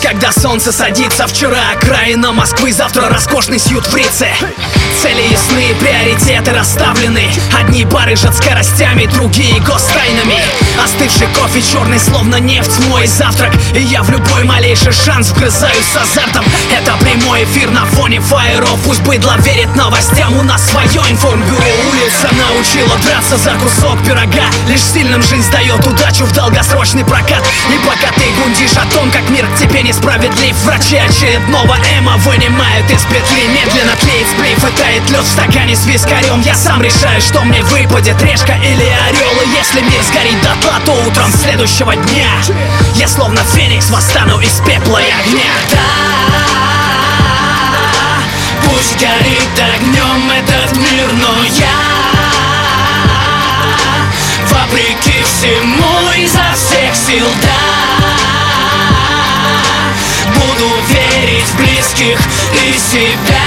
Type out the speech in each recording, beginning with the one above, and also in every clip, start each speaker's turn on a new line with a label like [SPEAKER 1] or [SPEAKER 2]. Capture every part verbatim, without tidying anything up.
[SPEAKER 1] когда солнце садится. Вчера окраина Москвы, завтра роскошный сьют в Рице. Цели ясны, приоритеты расставлены. Одни барыжат скоростями, другие гостайнами. Остывший кофе черный, словно нефть, мой завтрак. И я в любой малейший шанс вгрызаюсь с азартом. Это прямой эфир на фоне фаеров. Пусть быдло верит новостям, у нас свое информбюро. Улица научила драться за кусок пирога. Лишь сильным жизнь дает удачу в долгосрочный прокат. И пока ты гундишь о том, как мир к тебе несправедлив, врачи очередного эма вынимают из петли. Медленно тлеет сплив и тает лед в стакане с вискарем. Я сам решаю, что мне выпадет, решка или орел. И если мир сгорит дотла, то утром следующего дня я словно феникс восстану из пепла и огня. Да, пусть горит огнем этот мир, но я, вопреки всему, изо всех сил, да, буду верить в близких и себя.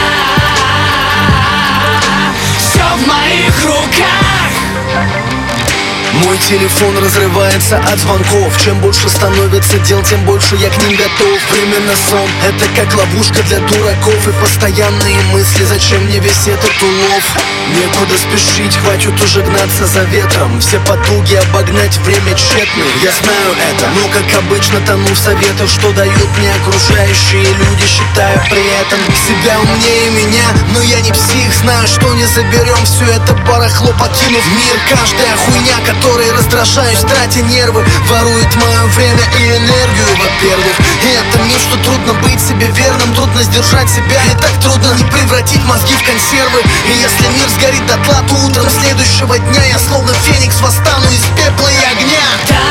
[SPEAKER 1] Все в моих руках.
[SPEAKER 2] Мой телефон разрывается от звонков. Чем больше становится дел, тем больше я к ним готов. Временно сон — это как ловушка для дураков. И постоянные мысли, зачем мне весь этот улов? Некуда спешить, хватит уже гнаться за ветром. Все потуги обогнать время тщетны. Я знаю это, но как обычно тону в советах, что дают мне окружающие люди, считаю при этом себя умнее меня. Но я не псих, знаю, что не заберем все это барахло, покинув мир. Каждая хуйня, которая Который раздражаюсь, тратя нервы, ворует мое время и энергию, во-первых. И это миф, что трудно быть себе верным, трудно сдержать себя, и так трудно не превратить мозги в консервы. И если мир сгорит дотла, то утром следующего дня я словно феникс восстану из пепла и огня.
[SPEAKER 1] Да,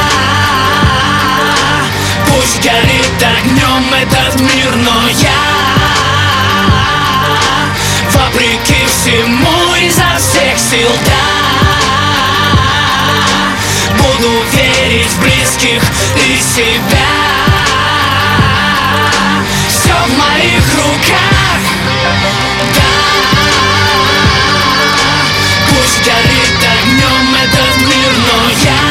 [SPEAKER 1] пусть горит огнем этот мир, но я, вопреки всему, изо всех сил, да, буду верить в близких и себя. Все в моих руках. Да, пусть горит огнем этот мир, но я,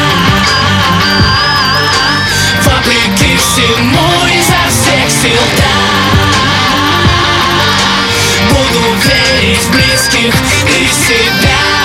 [SPEAKER 1] вопреки всему, изо всех сил, да, буду верить в близких и себя.